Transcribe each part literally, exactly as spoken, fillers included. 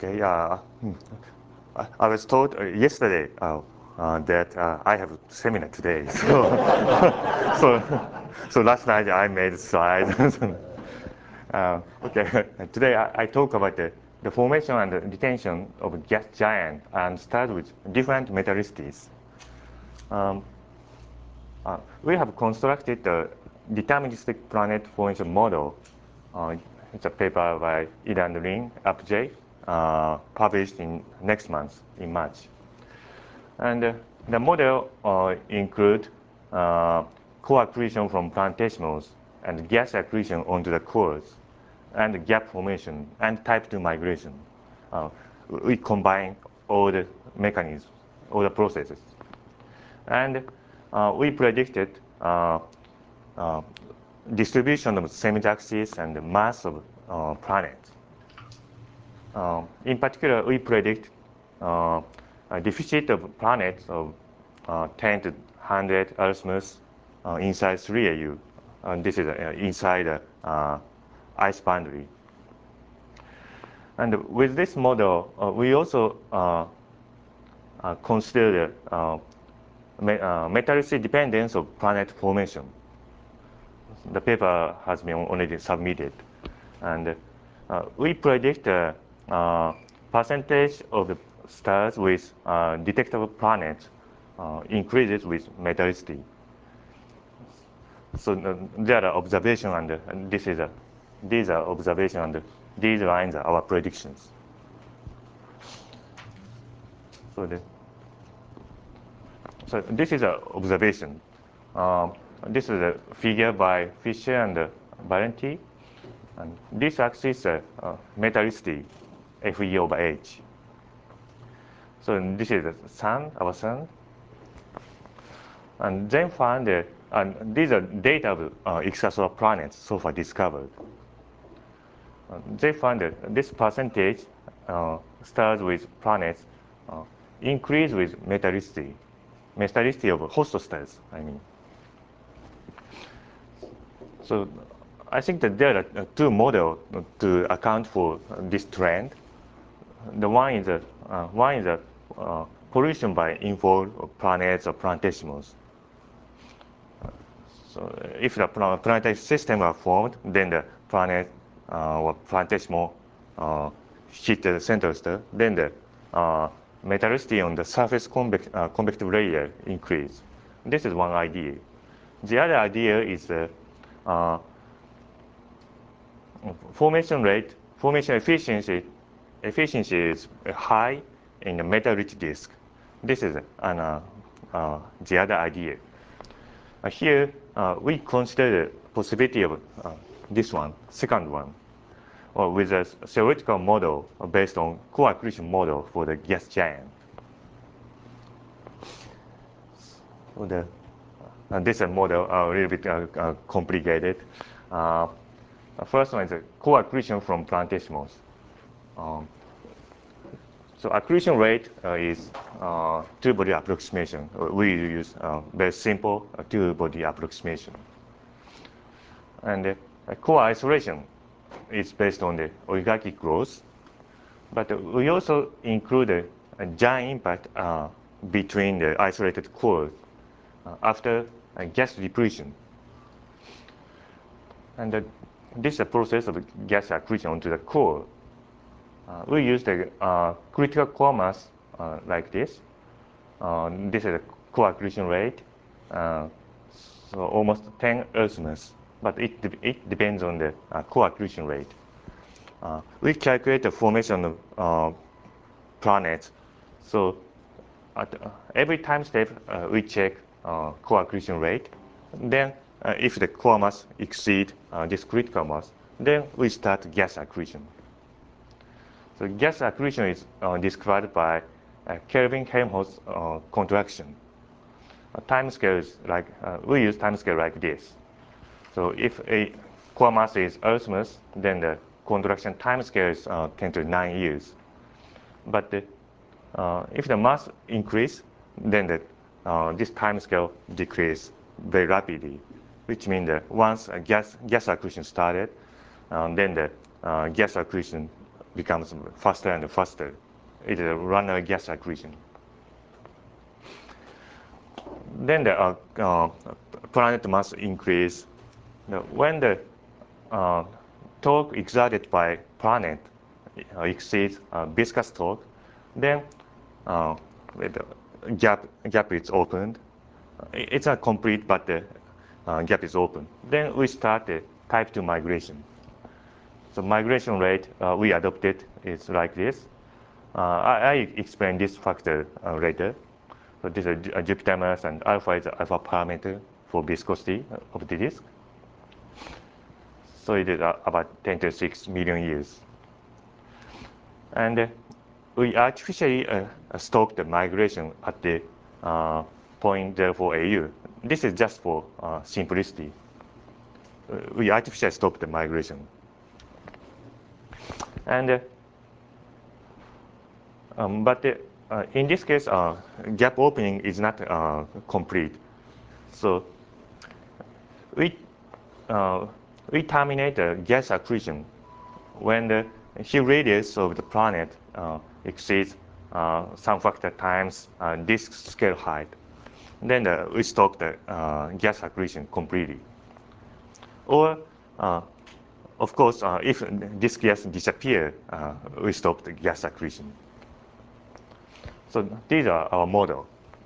Okay, uh, hmm. I, I was told uh, yesterday uh, uh, that uh, I have a seminar today. So, so, so last night I made slides. uh, okay, today I, I talk about the, the formation and the detention of a gas giant and start with different metallicities. Um, uh, we have constructed the deterministic planet formation model. Uh, it's a paper by Ida and Lin, Apj, uh, published in next month, in March. And uh, the model uh, include uh, core accretion from planetesimals and gas accretion onto the cores, and gap formation and type two migration. Uh, we combine all the mechanisms, all the processes. And uh, we predicted uh, uh, distribution of semi-axis and the mass of uh, planets. Uh, in particular, we predict uh, a deficit of planets of uh, ten to one hundred Earth-mass uh, inside three A U. And this is uh, inside the uh, ice boundary. And with this model, uh, we also uh, uh, consider the uh, me uh, metallicity dependence of planet formation. The paper has been already submitted. And uh, we predict the uh, percentage of the stars with uh, detectable planets uh, increases with metallicity. So uh, there are observations, and, uh, and this is a, these are observations, and these lines are our predictions. So, the, so this is an observation. Um, this is a figure by Fisher and uh, Valenti. And this axis is uh, uh, metallicity, F E over H. So this is the sun, our sun. And then find, uh, and these are data of uh, extrasolar planets so far discovered. Uh, they find that this percentage uh, stars with planets uh, increase with metallicity, metallicity of host stars, I mean. So I think that there are uh, two models to account for this trend. The one is a, uh, one is a uh, pollution by infall of planets or planetesimals. So if the planetary system are formed, then the planet uh, or planetesimal uh, hit the center star, then the uh, metallicity on the surface convec uh, convective layer increase. This is one idea. The other idea is uh, uh, formation rate, formation efficiency. Efficiency is high in the metal-rich disk. This is an, uh, uh, the other idea. Uh, here, uh, we consider the possibility of uh, this one, second one, or with a theoretical model based on core accretion model for the gas giant. So the, uh, this is a model uh, a little bit uh, uh, complicated. Uh, the first one is a core accretion from planetesimals. Um, So accretion rate uh, is uh, two-body approximation. We use uh, very simple uh, two-body approximation. And uh, core isolation is based on the oligarchic growth. But uh, we also include a, a giant impact uh, between the isolated cores uh, after uh, gas depletion. And uh, this is a process of gas accretion onto the core. Uh, we use the uh, critical core mass uh, like this. Uh, this is a core accretion rate, uh, so almost ten Earth mass, but it, de it depends on the uh, core accretion rate. Uh, we calculate the formation of uh, planets. So at uh, every time step, uh, we check uh, core accretion rate. Then uh, if the core mass exceed uh, this critical mass, then we start gas accretion. So gas accretion is uh, described by uh, Kelvin-Helmholtz uh, contraction. Uh, time scale is like, uh, we use time scale like this. So if a core mass is Earth mass, then the contraction time scale is uh, ten to the nine years. But the, uh, if the mass increase, then the, uh, this time scale decrease very rapidly, which means that once a gas, gas accretion started, um, then the uh, gas accretion becomes faster and faster. It is a runner gas accretion. Then the uh, uh, planet mass increase. When the uh, torque exerted by planet uh, exceeds uh, viscous torque, then uh, the gap gap is opened. It's not complete, but the uh, gap is open. Then we start the type two migration. So migration rate uh, we adopted is like this. Uh, I, I explain this factor uh, later. So this is a Jupyter mass, and alpha is the alpha parameter for viscosity of the disk. So it is uh, about ten to the six million years. And uh, we artificially uh, stoke the migration at the uh, zero point zero four A U. This is just for uh, simplicity. Uh, we artificially stoke the migration. And uh, um, but uh, uh, in this case, uh, gap opening is not uh, complete. So we uh, we terminate the gas accretion when the Hill radius of the planet uh, exceeds uh, some factor times uh, disk scale height. Then uh, we stop the uh, gas accretion completely. Or, uh, of course, uh, if this gas disappears, uh, we stop the gas accretion. So these are our model.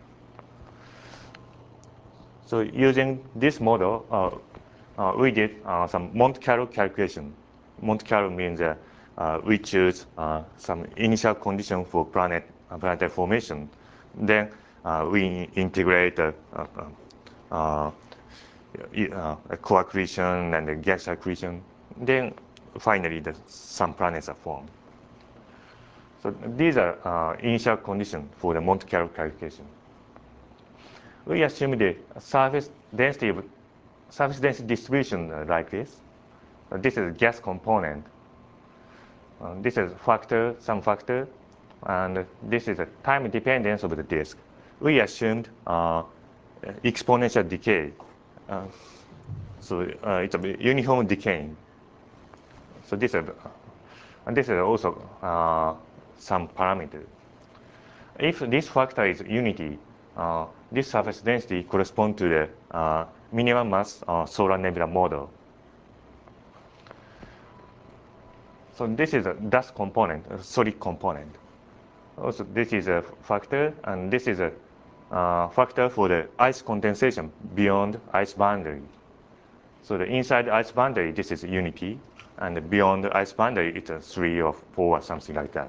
So using this model, uh, uh, we did uh, some Monte Carlo calculation. Monte Carlo means uh, uh, we choose uh, some initial condition for planet uh, planetary formation. Then uh, we integrate uh, uh, uh, uh, co-accretion and the gas accretion. Then finally, the, some planets are formed. So these are uh, initial conditions for the Monte Carlo calculation. We assume the surface density surface density distribution uh, like this. Uh, this is gas component. Uh, this is factor, some factor, and this is a time dependence of the disk. We assumed uh, exponential decay. Uh, so uh, it's a uniform decaying. So this is, and this is also uh, some parameter. If this factor is unity, uh, this surface density corresponds to the uh, minimum mass uh, solar nebula model. So this is a dust component, a solid component. Also, this is a factor, and this is a uh, factor for the ice condensation beyond ice boundary. So the inside the ice boundary, this is unity, and beyond the ice boundary, it's a three or four or something like that.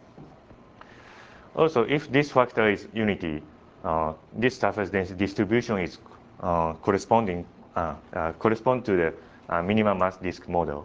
Also, if this factor is unity, uh, this surface density distribution is uh, corresponding uh, uh, correspond to the uh, minimum mass disk model.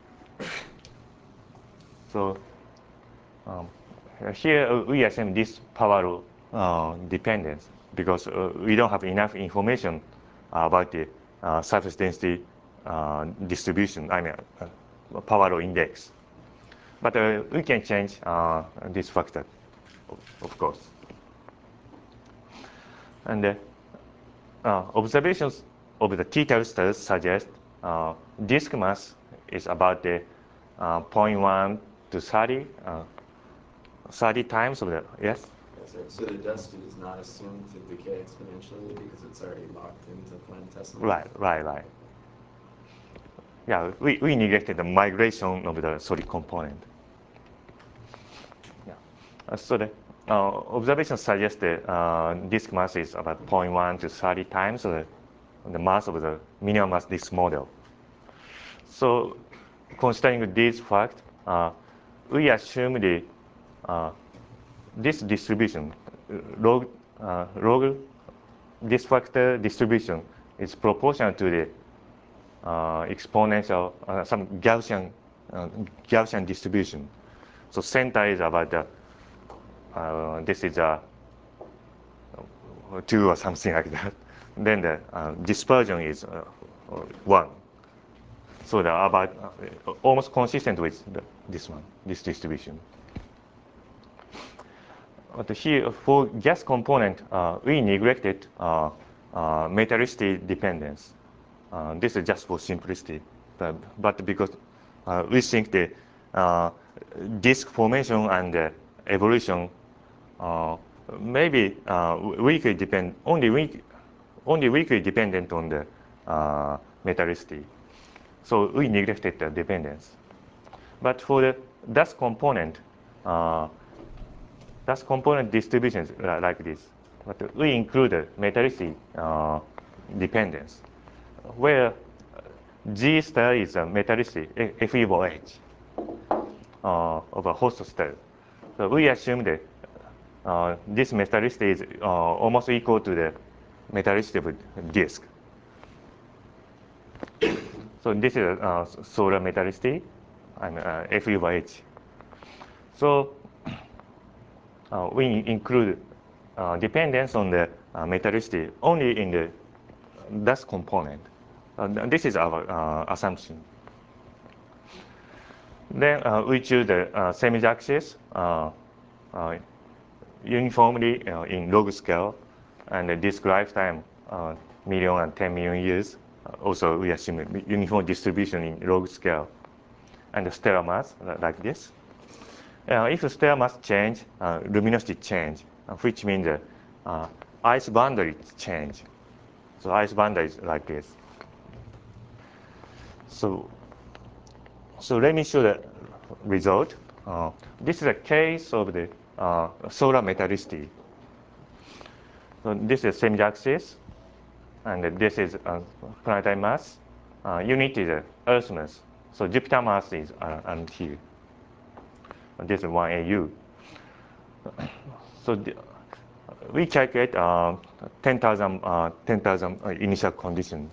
So um, here we assume this power uh, dependence because uh, we don't have enough information about the uh, surface density uh, distribution. I mean, uh, power law index. But uh, we can change uh, this factor, of course. And uh, uh, observations of the T-tail stars suggest uh, disk mass is about the uh, zero point one to thirty, uh, thirty times of the, yes? Yes, sir. So the dust is not assumed to decay exponentially because it's already locked into planetesimal? Right, right, right. Yeah, we, we neglected the migration of the solid component. Yeah. Uh, so the uh, observation suggests that uh, disk mass is about zero point one to thirty times the, the mass of the minimum mass disk model. So considering this fact, uh, we assume the uh, this distribution, uh, log, uh, log this factor distribution is proportional to the uh, exponential, uh, some Gaussian, uh, Gaussian distribution. So center is about the, uh, this is a two or something like that. Then the uh, dispersion is uh, one. So they're about uh, almost consistent with the, this one, this distribution. But here, for gas component, uh, we neglected uh, uh, metallicity dependence. Uh, this is just for simplicity, but, but because uh, we think the uh, disk formation and uh, evolution uh, maybe uh, weakly depend only weak only weakly dependent on the uh, metallicity. So we neglected the dependence. But for the dust component, uh, dust component distributions like this. But we include the metallicity uh, dependence, where G star is a metallicity F equal H uh, of a host star. So we assume that uh, this metallicity is uh, almost equal to the metallicity of a disk. So this is uh, solar metallicity and uh, F equal H. So uh, we include uh, dependence on the uh, metallicity only in the dust component. Uh, this is our uh, assumption. Then uh, we choose the uh, semi-axis uh, uh, uniformly uh, in log scale, and the disk lifetime uh, million and ten million years. Uh, also, we assume uniform distribution in log scale, and the stellar mass like this. Uh, if the stellar mass change, uh, luminosity change, uh, which means the uh, ice boundary change. So ice boundary is like this. So, so let me show the result. Uh, this is a case of the uh, solar metallicity. So this is semi-axis, and this is uh, planetary mass. Uh, unit is uh, Earth mass. So Jupiter mass is uh, and here. This is one A U. So the, we calculate uh, ten thousand uh, ten thousand uh, initial condition.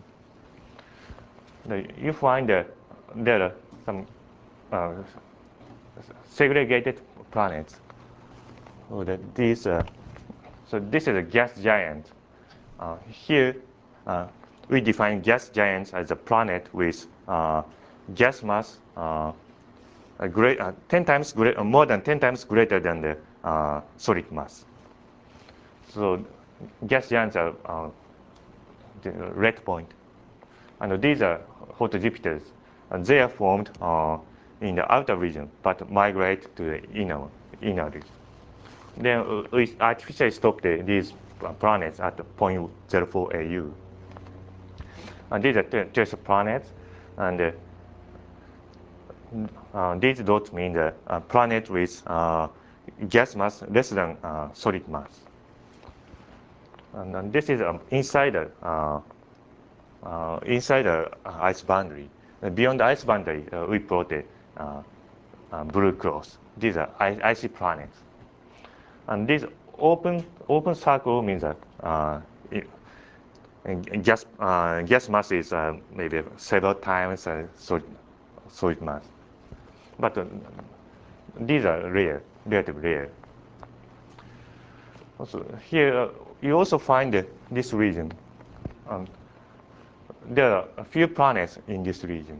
You find that there are some uh, segregated planets. So that these, uh, so this is a gas giant. Uh, here, uh, we define gas giants as a planet with uh, gas mass uh, a great, uh, ten times great, uh, more than ten times greater than the uh, solid mass. So gas giants are uh, the red point, and these are hot Jupiters, and they are formed uh, in the outer region, but migrate to the inner inner region. Then uh, we artificially stop the, these planets at zero point zero four A U. And these are test planets, and uh, uh, these dots mean the uh, planet with uh, gas mass less than uh, solid mass. And, and this is um, inside the uh, uh, inside the ice boundary. Uh, beyond the ice boundary, uh, we plot the uh, uh, blue cross. These are icy planets. And this open open circle means that uh, it, gas uh, gas mass is uh, maybe several times uh, solid, solid mass. But uh, these are rare, relatively rare. Also, here uh, you also find uh, this region. Um, there are a few planets in this region.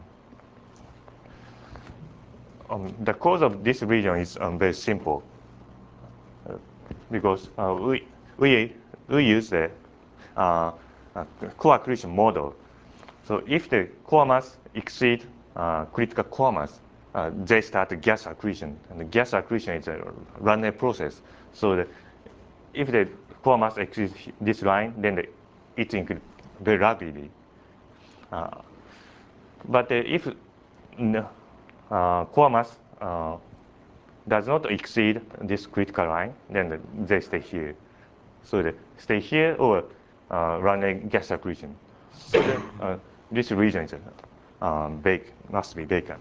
Um, the cause of this region is um, very simple, uh, because uh, we, we, we use the uh, uh, core accretion model. So if the core mass exceeds uh, critical core mass, uh, they start gas accretion. And the gas accretion is a random process. So the, if the core mass exceeds this line, then the, it increases very rapidly. Uh, but uh, if uh, core mass uh, does not exceed this critical line, then they stay here. So they stay here or uh, run a gas accretion. So then, uh, this region is um, bake, must be vacant.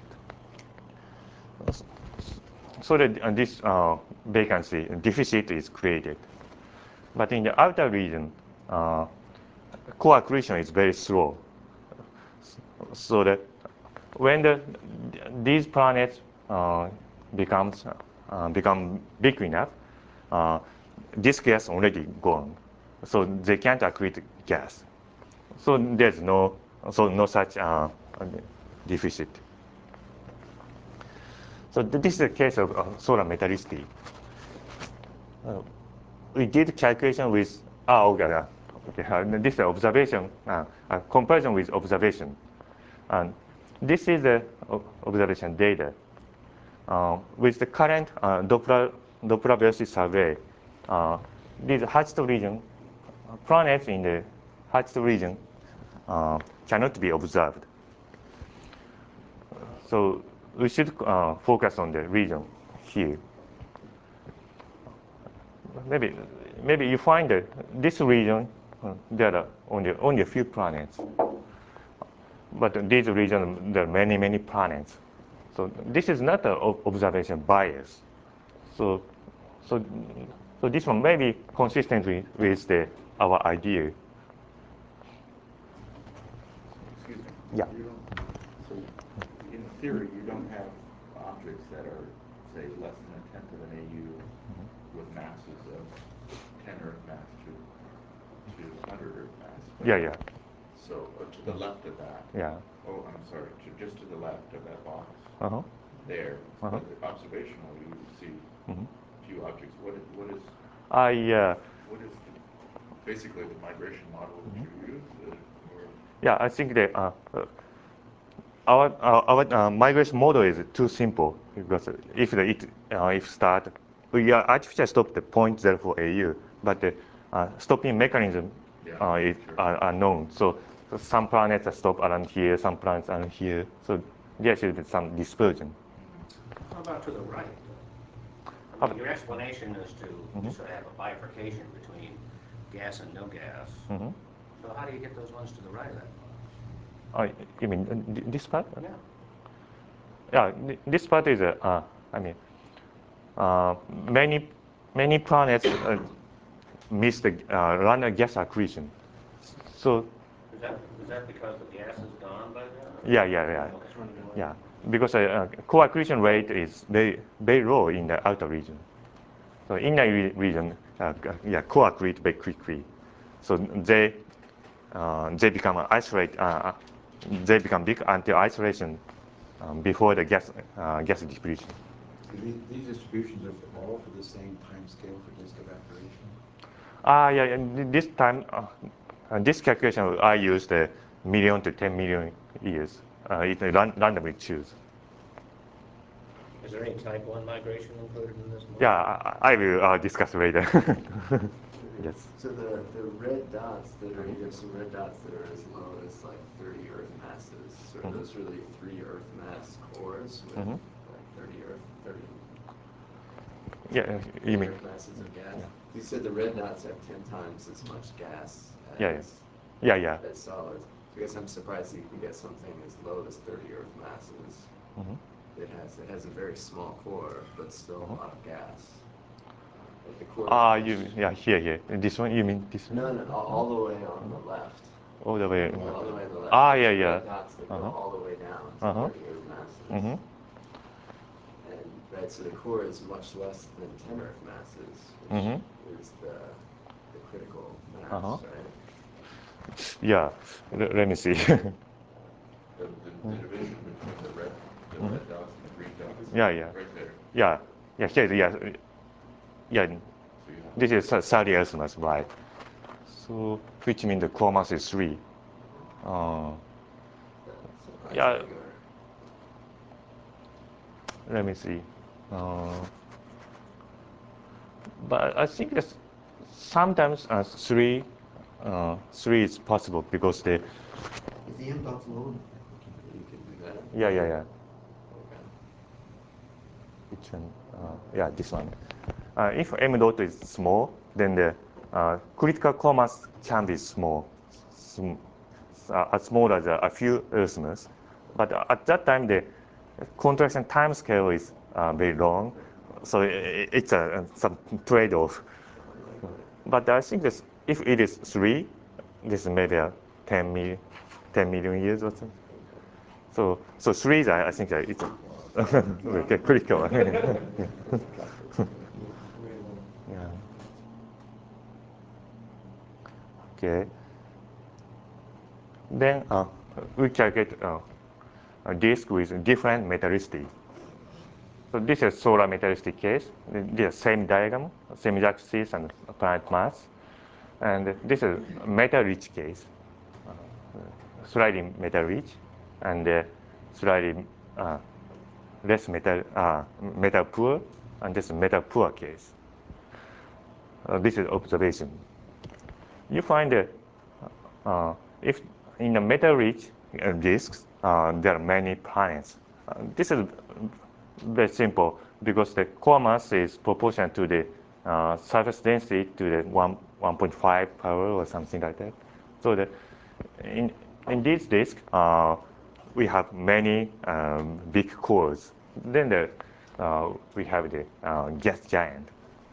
So that uh, this uh, vacancy deficit is created. But in the outer region, uh, core accretion is very slow. So that when the, these planets uh, becomes uh, become big enough, uh, this gas already gone, so they can't accrete gas. So there's no so no such uh, deficit. So this is the case of uh, solar metallicity. Uh, we did calculation with ah okay, uh, okay uh, this is observation uh, uh, comparison with observation, and this is the observation data. uh, with the current uh, Doppler, Doppler velocity survey, uh, this hatched region, planets in the hatched region uh, cannot be observed. So we should uh, focus on the region here. Maybe, maybe you find that this region, uh, there are only, only a few planets. But in this region, there are many, many planets. So this is not an observation bias. So, so, so this one may be consistent with, with the, our idea. Excuse me. Yeah. You don't, so in theory, you don't have objects that are, say, less than a tenth of an A U with masses of ten Earth mass to, to one hundred Earth mass. But Yeah, yeah, So uh, to the left of that, yeah. oh, I'm sorry, to just to the left of that box, Uh-huh. there, Uh-huh. but observationally, you would see Mhm. a few objects. What is, what is, I, uh, what is the, basically the migration model that you use, uh, or? yeah, I think that uh, uh, our, our, our uh, migration model is too simple because if the, it uh, if start, we are artificially stop the point zero for A U, but the uh, stopping mechanism Yeah, uh, is sure. are, are known. So, so some planets are stop around here, some planets are here. So there should be some dispersion. How about to the right? I mean, your explanation is to Mhm. sort of have a bifurcation between gas and no gas. Mm-hmm. So how do you get those ones to the right of that? Oh, you mean uh, th- this part? Yeah. Yeah, th- this part is, uh, uh, I mean, uh, many many planets uh, miss the uh, run gas accretion. So Is that, is that because the gas is gone by then? or- yeah, yeah, yeah, Okay. yeah. Because uh, uh, co-accretion rate is very very low in the outer region. So inner re- region, uh, g- yeah, co-accrete very quickly. So they uh, they become isolate. Uh, uh, they become big until isolation um, before the gas uh, gas depletion. So the- These distributions are for all for the same time scale for disk evaporation? Ah, yeah, and this time, uh, uh, this calculation, I used a million to ten million years. Uh, it ran- randomly choose. Is there any type one migration included in this model? Yeah, I, I will uh, discuss later. Yes. So the, the red dots that are, you have some red dots that are as low as like thirty Earth masses. So are Mhm. those really three Earth mass cores with Mhm. like thirty Earth, thirty Yeah, you mean? Earth masses of gas? Yeah. You said the red dots have ten times as much gas as, Yeah, yeah, yeah, yeah. as solids. So I guess I'm surprised that you can get something as low as thirty Earth masses. Mhm. It has, it has a very small core, but still a Mhm. lot of gas. Like the core. Ah, is you much- yeah here here. This one, you mean this one? No, no, all, all the way on the left. All the way. All the way on the left. Ah, There's yeah, red yeah. dots that Uh-huh. go all the way down to Uh-huh. thirty Earth masses. Mhm. And right, so the core is much less than ten Earth masses, which Mhm. is the the critical mass, Uh-huh. right? Yeah. L- let me see. The, the, the division between the red, the Mhm. red dots and the green dots. Yeah, yeah. Right there. Yeah. Yeah. Here. Yeah. Yeah. So you have. This is thirty Earth right? So which means the core mass is three. Uh, So that's Yeah. regular. let me see. Uh, but I think that sometimes uh, three, uh, three is possible because the Is the m dots low enough? You can do that. yeah yeah yeah. Okay. Which one? Uh, yeah, this one. Uh, if m dot is small, then the uh, critical core mass can be small, sm- uh, as small as a, a few Earth mass. But at that time, the contraction time scale is uh, very long, so i- it's a, some trade-off. But I think this, if it is three, this is maybe a ten million, ten million years or something. So, so three is, I I think, uh, it's okay, critical. Yeah. Okay. Then uh, we calculate uh, a disk with different metallicity. So this is solar metallicity case. This is same diagram, same axis and planet mass. And this is metal rich case, uh, slightly metal rich, and uh, slightly uh, less metal, uh, metal poor, and this metal poor case. Uh, this is observation. You find that uh, if in the metal-rich uh, disks, uh, there are many planets. Uh, this is very simple because the core mass is proportional to the uh, surface density to the one, 1.5 power or something like that. So the, in, in this disk, uh, we have many um, big cores. Then the, uh, we have the uh, gas giant.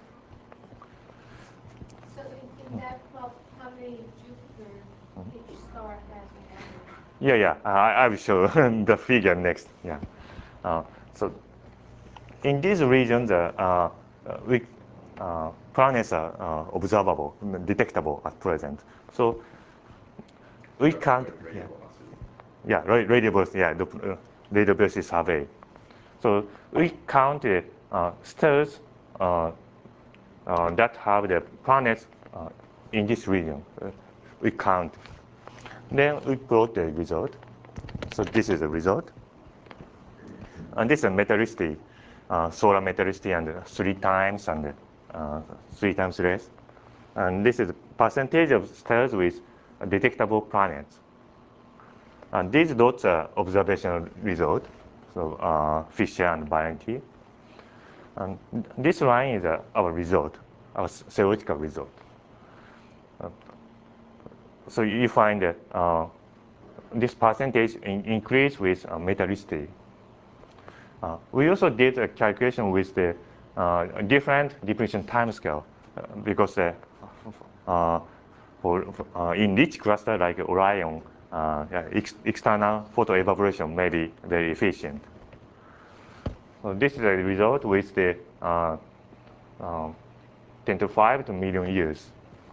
So in, in that plot, how many Jupiter each star has an average? Yeah, yeah. Uh, I, I will show the figure next. Yeah. Uh, so in these regions, uh, uh, we, uh, planets are uh, observable, detectable at present. So we can't. Yeah, yeah, ra- radio velocity. Yeah, the uh, radio velocity survey. So we count the uh, stars uh, uh, that have the planets uh, in this region. Uh, we count. Then we plot the result. So this is the result. And this is metallicity, uh, solar metallicity, and uh, three times and uh, three times less. And this is percentage of stars with detectable planets. And these dots are observational result, so uh, Fisher and Valenti. And this line is uh, our result, our theoretical result. Uh, so you find that uh, this percentage in increase with uh, metallicity. Uh, we also did a calculation with the uh, different depletion timescale uh, because uh, uh, for, uh, in rich cluster like Orion, uh, yeah, ex external photoevaporation may be very efficient. So this is a result with the uh, um, ten to five to million years.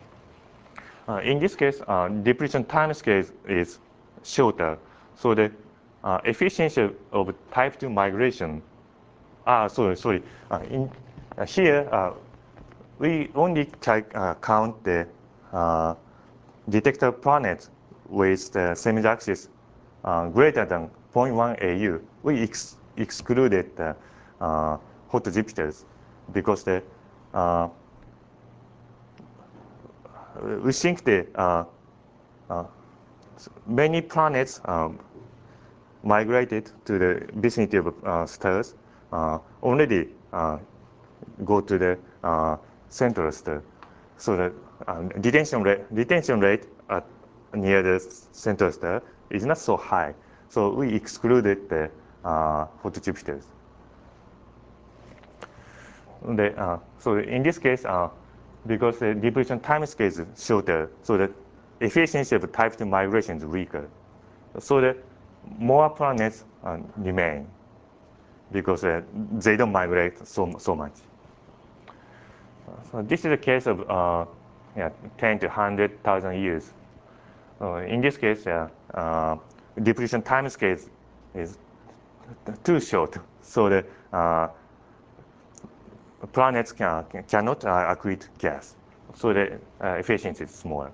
Uh, in this case, uh, depletion timescale is, is shorter, so the uh, efficiency of type two migration. Ah, sorry, sorry. Uh, in uh, here, uh, we only uh, count the uh, detector planets with the semi-axis uh, greater than zero point one A U. We ex excluded the uh, hot Jupiters because the uh, we think the uh, uh, many planets um, migrated to the vicinity of uh, stars uh, already uh, go to the uh, central star. So the uh, detention rate, detention rate at near the central star is not so high. So we excluded the uh, hot Jupiters. The, uh, so in this case, uh, because the depletion time scale is shorter, so the efficiency of type two migration is weaker. So the more planets uh, remain because uh, they don't migrate so, so much. So this is a case of uh, yeah, ten to one hundred thousand years. Uh, in this case, uh, uh, depletion time scale is, is too short, so the uh, planets can, cannot uh, accrete gas, so the uh, efficiency is smaller.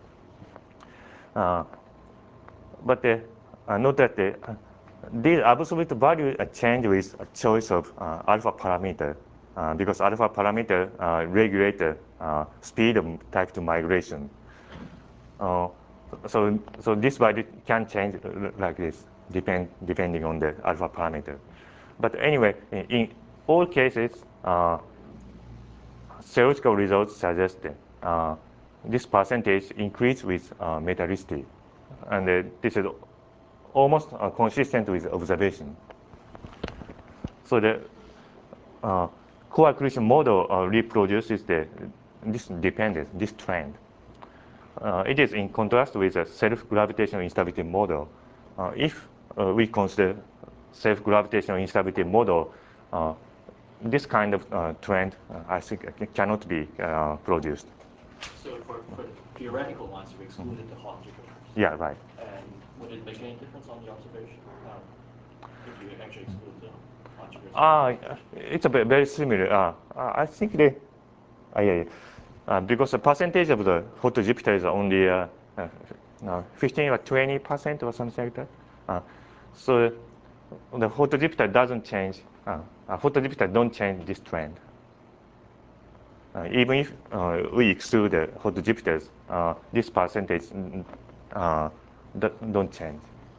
Uh, but the, uh, note that the, uh, these absolute values change with a choice of uh, alpha parameter, uh, because alpha parameter uh, regulate the uh, speed of type two migration. Uh, so, so this value can change like this, depend, depending on the alpha parameter. But anyway, in, in all cases, uh, theoretical results suggest that uh, this percentage increase with uh, metallicity. And uh, this is almost uh, consistent with observation. So the uh, co-accretion model uh, reproduces the, this dependence, this trend. Uh, it is in contrast with a self-gravitational instability model. Uh, if uh, we consider self-gravitational instability model, uh, this kind of uh, trend, uh, I think, cannot be uh, produced. So for, for the theoretical ones, you excluded the hot Jupiters. Yeah, right. And would it make any difference on the observation um, if you actually exclude the hot Jupiters? Uh, it's a bit very similar. Uh, I think they, uh, yeah, yeah. Uh, because the percentage of the hot Jupiter is only uh, uh, fifteen or twenty percent or something like that. Uh, so the Hot Jupiter doesn't change. Uh, uh, Hot Jupiter don't change this trend. Uh, even if uh, we exclude the Hot Jupiters, uh, this percentage uh, don't change.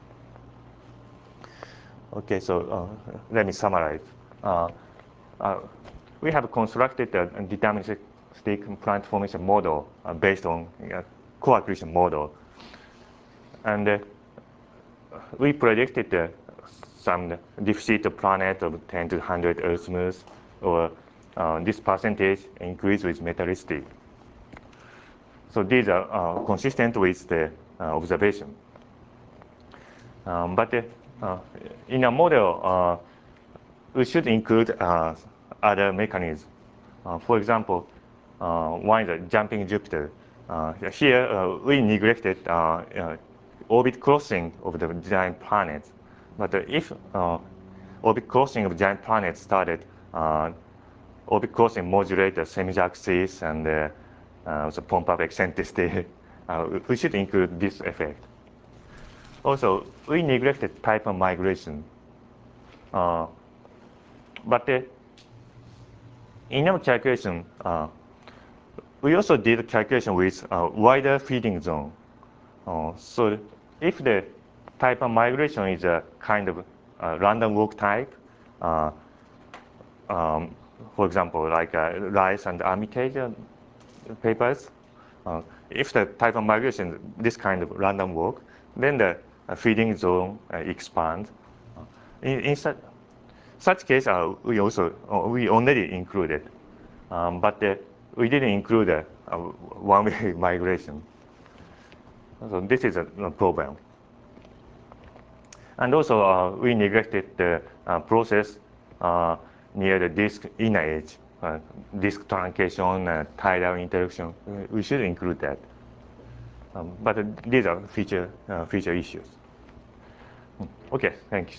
Okay, so uh, let me summarize. Uh, uh, we have constructed a deterministic planet formation model uh, based on uh, co-accretion model, and uh, we predicted uh, some deficit of planet of ten to one hundred Earth moons, or uh, this percentage increase with metallicity. So these are uh, consistent with the uh, observation. Um, but uh, uh, in a model, uh, we should include uh, other mechanisms. Uh, for example, uh, one is a jumping Jupiter. Uh, here, uh, we neglected uh, uh, orbit crossing of the giant planets. But uh, if uh, orbit crossing of giant planets started, uh, orbit crossing modulate the semi-axis and uh, uh, the pump up eccentricity. uh, we should include this effect. Also, we neglected type of migration. Uh, but uh, in our calculation, uh, we also did a calculation with a wider feeding zone. Uh, so if the type of migration is a kind of uh, random walk type, uh, um, for example, like uh, Rice and Armitage uh, papers, uh, if the type of migration this kind of random walk, then the uh, feeding zone uh, expands. Uh, in, in such, such case, uh, we also uh, we already included, um, but uh, we didn't include a, a one-way migration. So this is a, a problem. And also, uh, we neglected the uh, process uh, near the disk inner edge, uh, disk truncation, uh, tidal interaction. We should include that. Um, but uh, these are future uh, future issues. Okay, thanks.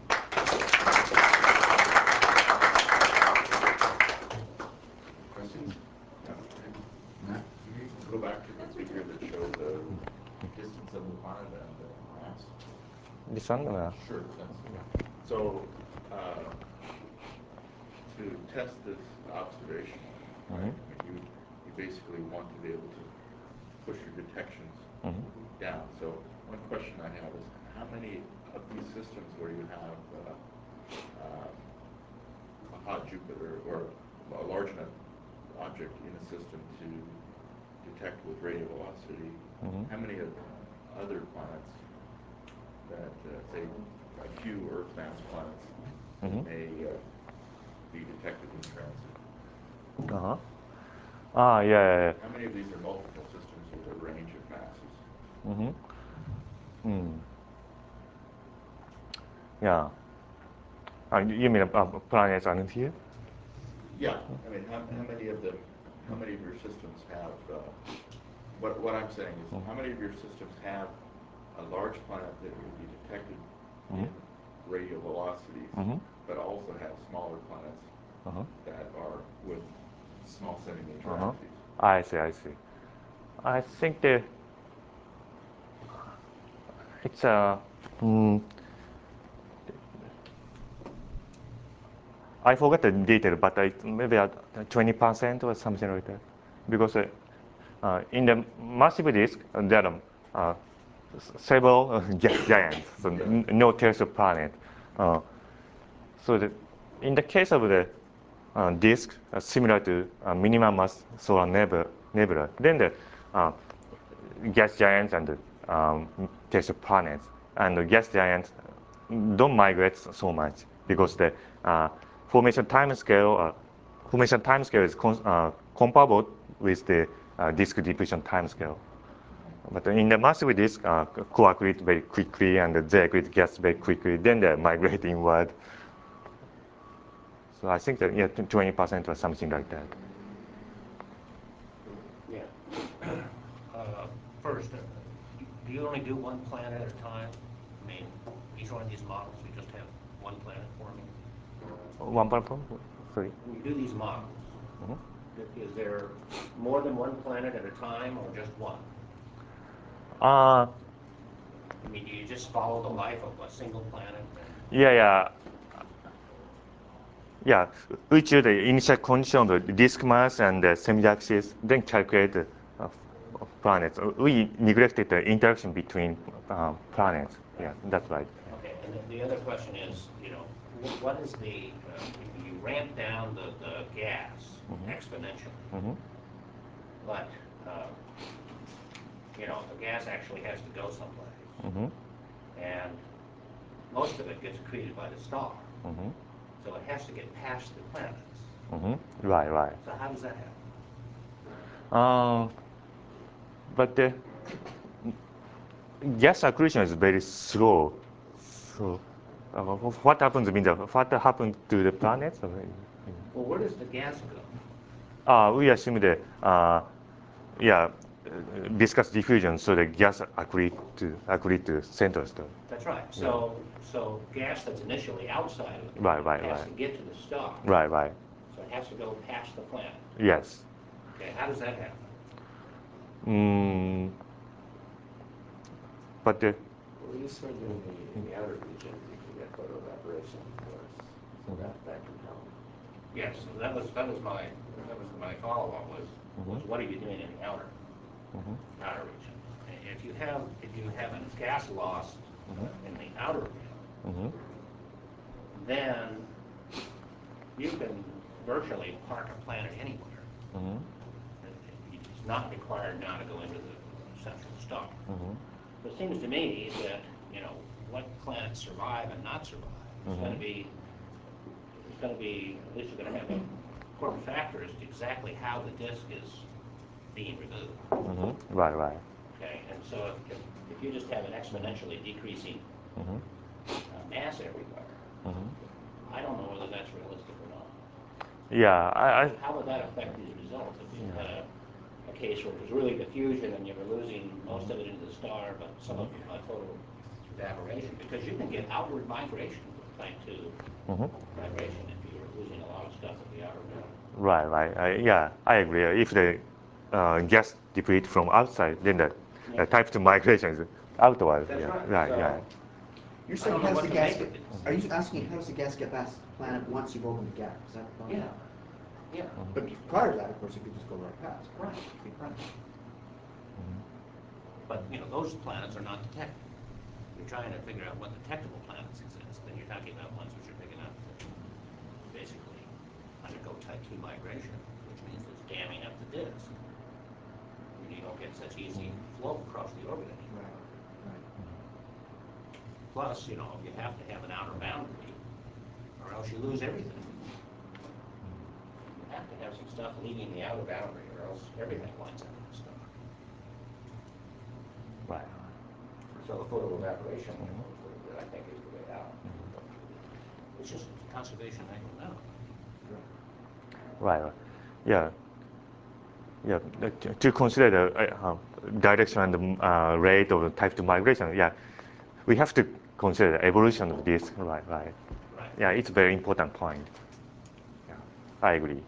Questions? Yeah. Matt, can you go back to the figure that showed the distance of the planet and the mass? This one? Uh, Sure. That's, so, uh, to test this observation, right, Mhm. I mean, you, you basically want to be able to push your detections Mhm. down. So one question I have is, how many of these systems where you have uh, um, a hot Jupiter or a large enough object in a system to detect with radial velocity, Mhm. how many of other planets that, uh, say, a few Earth mass planets Mhm. may uh, be detected in transit? Uh-huh. Ah, yeah, yeah, yeah. How many of these are multiple systems with a range of masses? Mm-hmm. Mm. Yeah. Uh, you mean uh, planets aren't here? Yeah, I mean, how, how many of them, how many of your systems have, uh, what, what I'm saying is, how many of your systems have a large planet that can be detected Mhm. in radial velocities, Mhm. but also have smaller planets Uh-huh. that are with small semi-major Uh-huh. axes? I see, I see. I think the it's a. Mm, I forgot the detail, but I, maybe twenty percent or something like that, because uh, uh, in the massive disk uh, there are uh, several uh, giants, so n- no trace of planet. Uh, so the, in the case of the uh, disk uh, similar to uh, minimum mass solar nebula, nebula then the uh, gas giants and the um, trace of planets and the gas giants don't migrate so much because the uh, formation time scale uh, formation time scale is con- uh, comparable with the uh, disk diffusion time scale. But in the massive disk, uh, co-accrete very quickly and they accrete gas very quickly, then they migrate inward. So I think that yeah, twenty percent or something like that. Yeah. Uh, First, uh, do you only do one planet at a time? I mean, each one of these models, you just have one planet forming? One point four? Sorry. When you do these models, Mhm. i- is there more than one planet at a time or just one? Uh, I mean, do you just follow the life of a single planet and Yeah, yeah. Yeah, we choose the initial condition of the disk mass and the semi-axis, then calculate the uh, planets. We neglected the interaction between uh, planets. Yeah, that's right. Okay, and then the other question is, you know, wh- what is the, uh, you you ramp down the, the gas exponentially, Mm-hmm. but, um, you know, the gas actually has to go someplace, Mm-hmm. and most of it gets accreted by the star, Mm-hmm. so it has to get past the planets. Mm-hmm. Right, right. So how does that happen? Uh, but the gas accretion is very slow. So, uh, what happens means that what happened to the planets? Well, where does the gas go? Uh, we assume the uh, yeah uh, viscous diffusion, so the gas accrete to accrete to center star. That's right, so, so gas that's initially outside of the Right, planet right, has to right. get to the star. Right, right. So it has to go past the planet. Yes. Okay, how does that happen? Mm, but the Well, you start doing the, in the outer region, you can get photo evaporation, of course, so that, that can help. Yes, so that was, that was my, that was my follow-up was, was what are you doing in the outer, Mhm. outer region? If you have, if you have a gas loss uh, in the outer region, Mhm. then you can virtually park a planet anywhere. Mhm. It's not required now to go into the central star. Mhm. It seems to me that, you know, what planets survive and not survive is going to be, it's going to be, at least you're going to have a important factor as to exactly how the disk is being removed. Mhm. Right, right. Okay, and so if, if, if you just have an exponentially decreasing Mhm. uh, mass everywhere, Mhm. I don't know whether that's realistic or not. Yeah, I, I How would that affect these results if you had a, a case where it was really diffusion and you were losing most of it into the star, but some of it by total evaporation? Because you can get outward migration with type two Mhm. vibration if you're losing a lot of stuff at the outer rim. Right, right. I, yeah, I agree. If the uh, gas deplete from outside, then the Yeah. uh, type two migration is outward. That's yeah, right. right, So- yeah. You're I saying don't know how does what the to gas make get, of this. are you asking how does the gas get past the planet once you've opened the gap? Is that the Yeah, problem? yeah, But prior to that, of course, it could just go right past. right, right. But, you know, those planets are not detected. You're trying to figure out what detectable planets exist, then you're talking about ones which are big enough to basically undergo type two migration, which means there's damming up the disk. And you don't get such easy flow across the orbit anymore. Right, right. Plus, you know, you have to have an outer boundary, or else you lose everything. You have to have some stuff leaving the outer boundary, or else everything winds up in the star. Right. So the photoevaporation, I think, is the way out. It's just conservation economics. Right. Right. Yeah. Yeah. uh, To, to consider the uh, uh, direction and the uh, rate of the type two migration, yeah, we have to consider the evolution of this. Right. Right. Right. Yeah, it's a very important point. Yeah, I agree.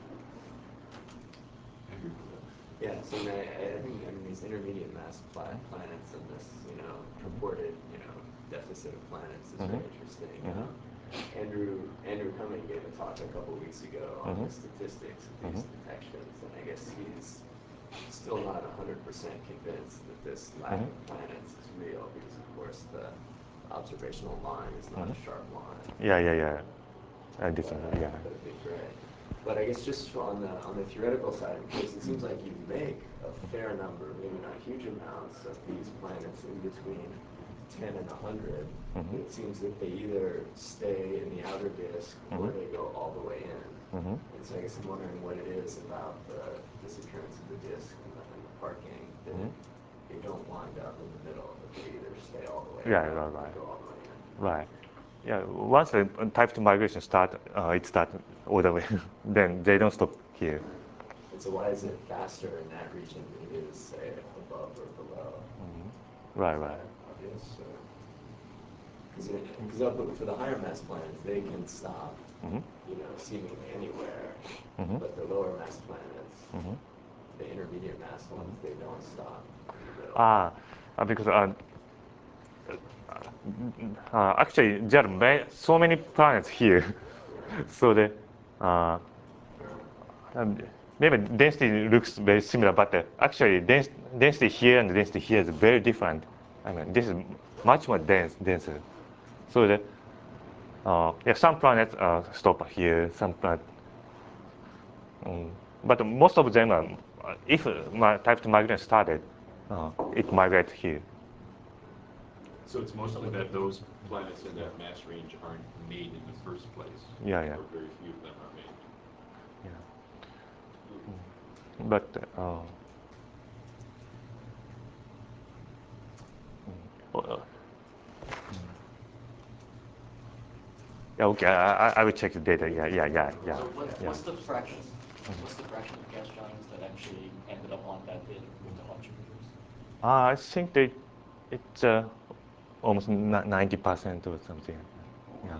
Yes, and I, I think, I mean, these intermediate mass pla- planets and this, you know, purported, you know, deficit of planets is very Mhm. interesting. Mhm. Um, Andrew, Andrew Cumming gave a talk a couple weeks ago on Mhm. the statistics of these Mhm. detections, and I guess he's still not one hundred percent convinced that this lack Mhm. of planets is real, because of course the observational line is not Mhm. a sharp line. Yeah. Yeah. Yeah. I But, definitely. uh, Yeah. but a big gray. But I guess just on the on the theoretical side of the case, it seems like you make a fair number, maybe not huge amounts, of these planets in between ten and one hundred. Mhm. But it seems that they either stay in the outer disk or Mhm. they go all the way in. Mhm. And so I guess I'm wondering what it is about the disappearance of the disk and the, and the parking that Mhm. they don't wind up in the middle, but they either stay all the way Yeah, out right, or right. go all the way in. Right. Yeah. Once the type two migration start, uh, it start all the way. Then they don't stop here. And so why is it faster in that region than it is, say, above or below? Right. Is Right. that obvious? Because up for the higher mass planets, they can stop, Mhm. you know, seemingly anywhere. Mhm. But the lower mass planets, Mhm. the intermediate mass ones, they don't stop in the middle. Ah, uh, because uh, uh, actually, there are ma so many planets here. So the uh, um, maybe density looks very similar, but uh, actually dens density here and density here is very different. I mean, this is much more dense, denser. So the uh, yeah, some planets uh, stop here, some planet, um, but most of them are, if my type two migration started, uh, it migrates here. So it's mostly that those planets in that mass range aren't made in the first place. Yeah, yeah. Or very few of them are made. Yeah. But uh, uh, yeah, okay, I, I I will check the data. Yeah, yeah, yeah, yeah. So what, yeah. what's the fraction, what's the fraction of gas giants that actually ended up on that data with the observations? Uh, I think they, it's uh, almost ninety percent or something. Yeah.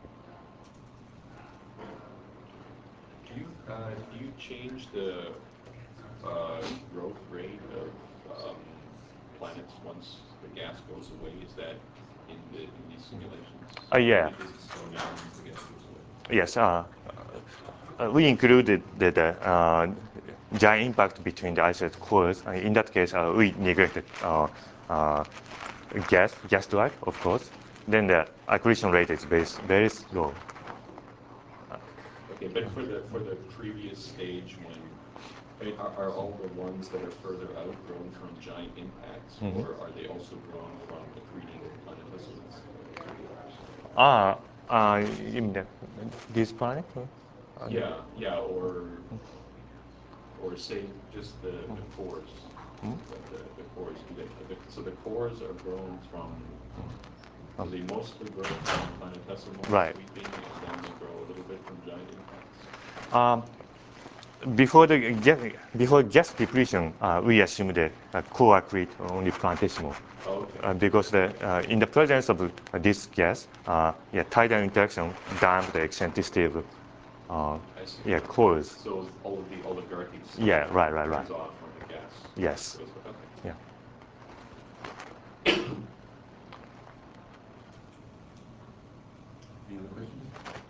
Do you, uh, do you change the uh, growth rate of um, planets once the gas goes away? Is that in the in these simulations? Uh, yeah. It doesn't slow down once the gas goes away. Yes. Uh, uh, we included the, the uh, giant impact between the isolated cores. Uh, in that case, uh, we neglected uh, uh, gas, gas drive, of course. Then the accretion rate is very, very slow. Okay, but for the for the previous stage, when I mean, are, are all the ones that are further out grown from giant impacts, Mm-hmm. or are they also grown from accreting planetesimals? Ah, uh, you mean that this planet? Uh, Yeah, yeah, or or say just the, the cores. Hmm? The, the, the cores, do they, the, so the cores are grown from, so they mostly grow from planetesimal Right. sweeping, and then they grow a little bit from giant impacts? Um, before the gas, before gas depletion, uh, we assume the uh, core accrete only planetesimal. Oh, okay. Uh, because the, uh, in the presence of uh, this gas, uh, yeah, tidal interaction damp the eccentricity of uh, I see. yeah, cores. So all of the oligarchy stuff Yeah, right, right, turns right. off when the gas Yes. goes away. Okay. Yeah. Any other questions?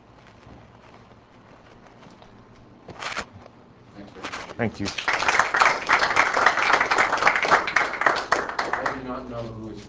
Thanks very much. Thank you. I do not know who is